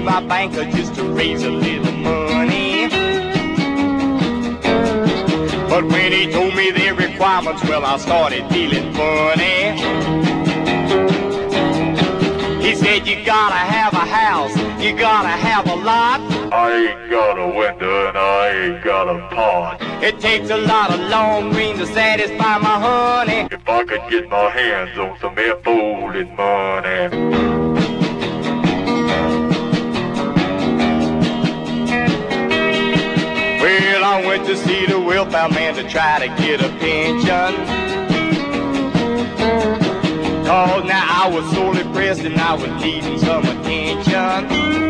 my banker just to raise a little money. But when he told me their requirements, well, I started feeling funny. He said, you gotta have a house, you gotta have a lot. I ain't got a window and I ain't got a pot. It takes a lot of long green to satisfy my honey. If I could get my hands on some air-folded money. Well, I went to see the welfare man to try to get a pension. Cause now I was so depressed and I was needing some attention.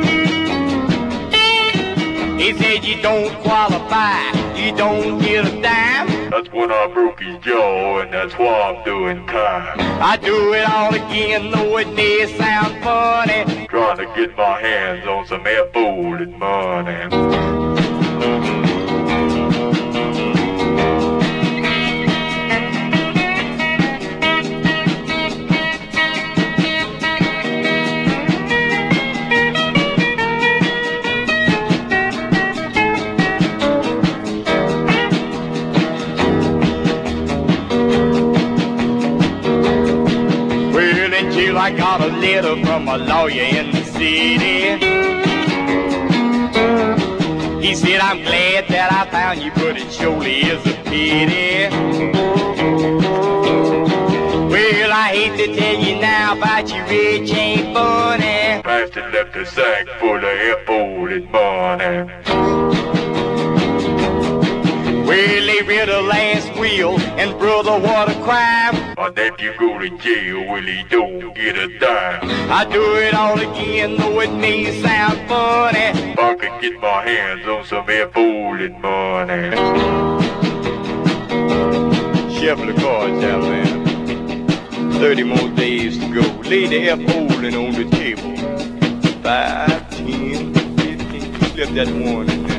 He said, you don't qualify, you don't get a dime. That's when I broke his jaw and that's why I'm doing time. I do it all again, though it may sound funny. Trying to get my hands on some air-folded money. I got a letter from a lawyer in the city. He said, I'm glad that I found you, but it surely is a pity. Well, I hate to tell you now about your rich ain't funny. Bastard left a sack full of air-folded money. Well, they read the last will, and brother, what a crime. My nephew go to jail, well, he don't get a dime. I do it all again, though it may sound funny. If I could get my hands on some air-folded money. Shuffle the cards down, man. 30 more days to go. Lay the air-folding on the table. 5, 10, 15. Slip that one in there.